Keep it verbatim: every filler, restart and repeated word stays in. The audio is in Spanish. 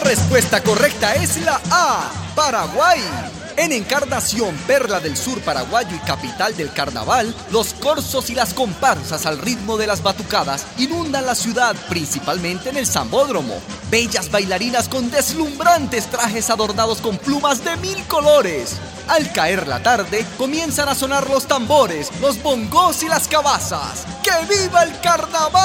respuesta correcta es la A, Paraguay. En Encarnación, perla del sur paraguayo y capital del carnaval, los corzos y las comparsas al ritmo de las batucadas inundan la ciudad, principalmente en el Sambódromo. Bellas bailarinas con deslumbrantes trajes adornados con plumas de mil colores. Al caer la tarde, comienzan a sonar los tambores, los bongos y las cabazas. ¡Que viva el carnaval!